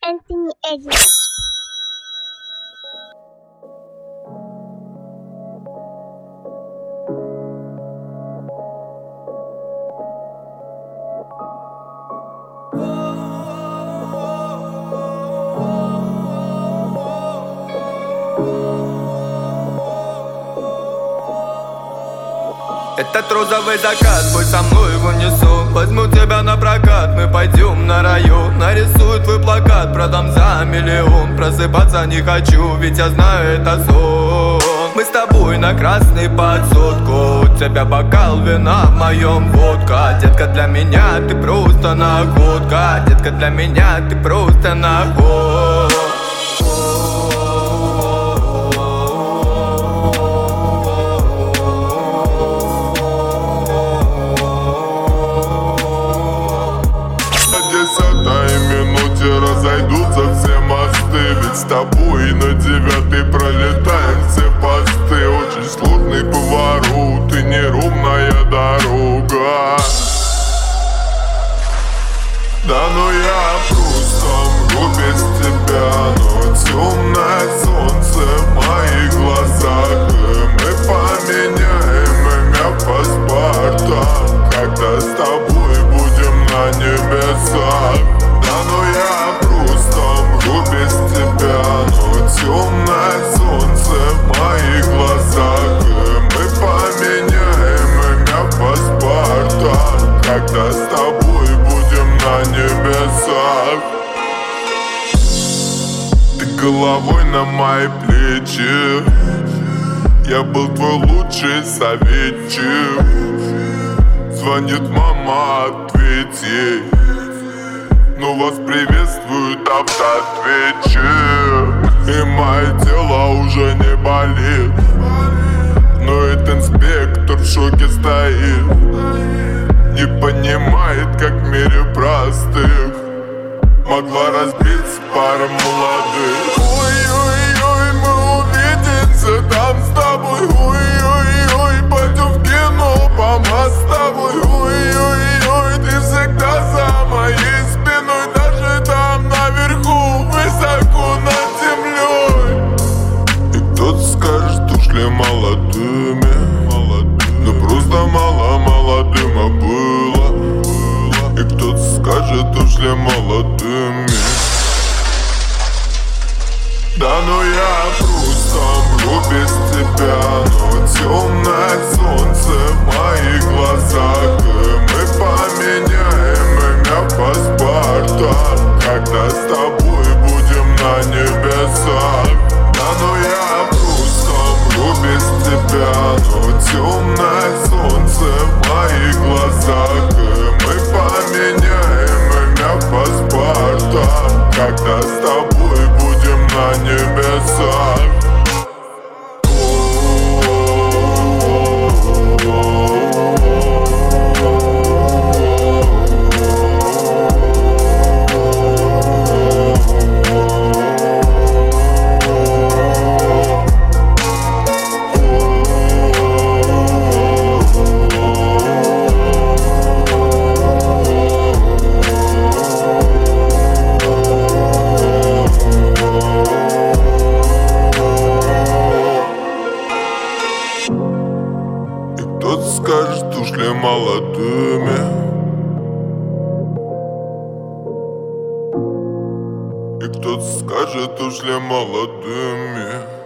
Anthony Edit. Этот розовый закат, пусть со мной в унисон. Возьму тебя на прокат, мы пойдем на район. Нарисую твой плакат, продам за миллион. Просыпаться не хочу, ведь я знаю, это сон. Мы с тобой на красный под сотку. У тебя бокал вина, в моем водка. Детка, для меня ты просто находка. Детка, для меня ты просто находка. Разойдутся все мосты, ведь с тобой на 9-й пролетаем все посты. Очень сложный поворот и неровная дорога. Да ну я просто мру без тебя, но темное солнце в моих глазах. И мы поменяем имя паспорта, когда с тобой будем на небесах. Да ну я просто мру без тебя, но темное солнце в моих глазах. И мы поменяем имя паспорта, когда с тобой будем на небесах. Ты головой на мои плечи, я был твой лучший советчик. Звонит мама, ответь ей. Ну вас приветствует автоответчик. И мое тело уже не болит, но этот инспектор в шоке стоит. Не понимает, как в мире простых могла разбиться пара молодых. Ой-ой-ой, мы увидимся там с тобой. Ой-ой-ой, пойдем в кино по мостовой. Ой-ой-ой, ты всегда за моей спиной, даже там наверху, высоко над землей. И кто-то скажет, ушли молодыми, но просто мало дыма было. И кто-то скажет, ушли молодыми. Да ну я просто мру без тебя, но темное солнце в моих глазах. И мы поменяем имя паспорта, когда с тобой будем на небесах. Да ну я просто мру без тебя, но темное солнце в моих глазах. И мы поменяем имя паспорта, когда с тобой будем на небесах. Кто-то скажет, ушли молодыми. И кто-то скажет, ушли молодыми.